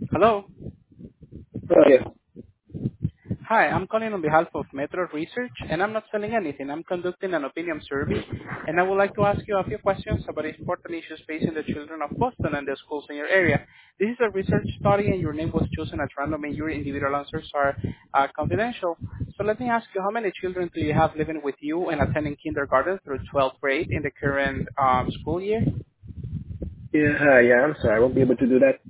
Hello. Oh, yeah. Hi, I'm calling on behalf of Metro Research, and I'm not selling anything. I'm conducting an opinion survey, and I would like to ask you a few questions about important issues facing the children of Boston and the schools in your area. This is a research study, and your name was chosen at random, and your individual answers are confidential. So let me ask you, how many children do you have living with you and attending kindergarten through 12th grade in the current school year? Yeah, hi, yeah, I'm sorry. I won't be able to do that.